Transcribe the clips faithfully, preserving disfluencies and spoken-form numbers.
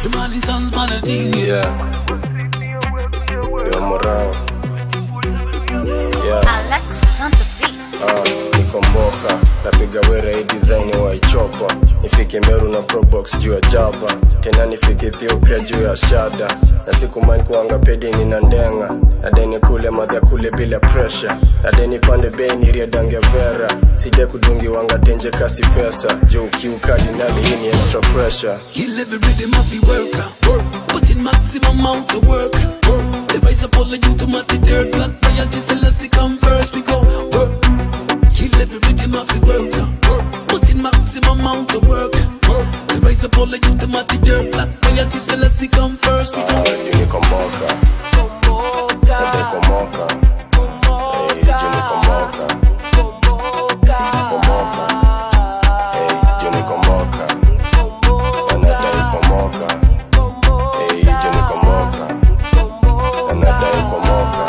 Kimani Sons Manatini. Yeah. Yo Morao. Yeah. Alexis on the beat. Ah, nikomboka. Napiga wera hii design wa ichopa. Nifike Meru na Probox juu ya Java. Tena nifike Ethiopia juu ya Shada. Na siku mani kuanga pedi ni nandenga. Na deni kule madha kule bila pressure. Na deni pande bei ni riedange vera. Side kudungi wanga tenje kasi pesa. Juu kiukadi nali hii ni extra pressure. He live it rhythm of the worker. Put in maximum amount of work. The rise up all the youth to mat the dirt. Black royalty celeste come first we go work. He live it rhythm of the worker. Put in maximum amount of work. The rise up all the youth to mat the dirt. Black royalty celeste come first we go. Ah, juni komboka. Nade komoka. Hey, juni komoka. Komoka. Hey, juni komoka. Anadai komoka. Hey, juni komoka. Anadai komoka.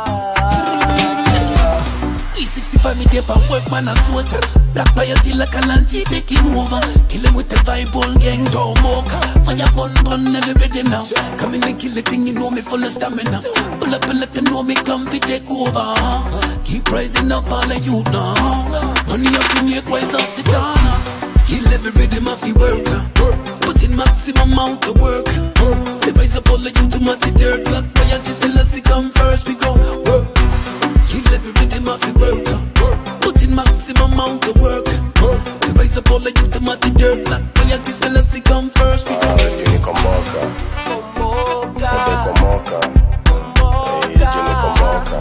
three sixty-five me dip and work man and sweater. Black royalty like a lanchi taking over. Kill him with the vibe on gang Tomoka. Fire bun bun every rhythm now. Come in and kill the thing, you know me full of stamina. Pull up and let them know me come fi take over. Keep rising up all of you now. Money up in your rise up the corner. He live a rhythm of the worker. Put in maximum amount of work. They rise up all of you to mat the dirt. Black royalty celeste come first we go work. He live a rhythm of the worker. Put in maximum amount of work. They rise up all of you to mat the dirt. Black royalty celeste come first we go. Ah, juni komoka. Nade komoka. Hey, juni komoka.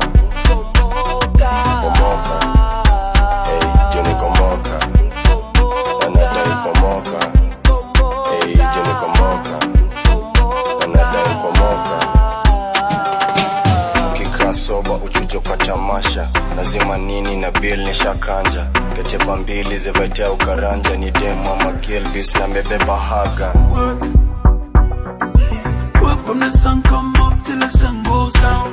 Komoka. Hey, juni komoka. Anadai komoka. Hey, juni komoka. Anadai komoka. Ukikaa soba uchujo kwa tamasha. Lazima nini na bill nishakanja. Kechepa mbili zevaitia ukaranja. Ni demo ama Gilbis na mebeba haga. Work. Work from the sun come up till the sun goes down.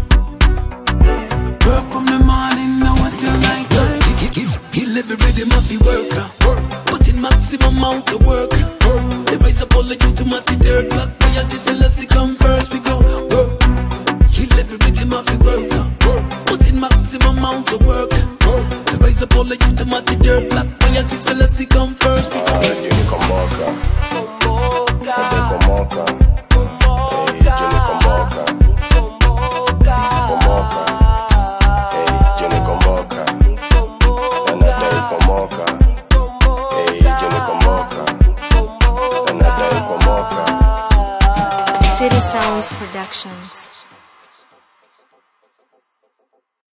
Work from the morning now it's still night time. He, he, he, he live a rhythm of the worker. Put in maximum amount of work. They rise up all the youth to mat the dirt. Black royalty celeste come first we go work. He live a rhythm of the worker. Put in maximum amount of work. They rise up all the youth to mat the dirt. Black royalty celeste come first we go. Ah, juni komoka. Nade komoka. Hey, juni komoka. Komoka. Hey, juni komoka. Anadai komoka. Hey, juni komoka. Anadai komoka. City Sounds Productions.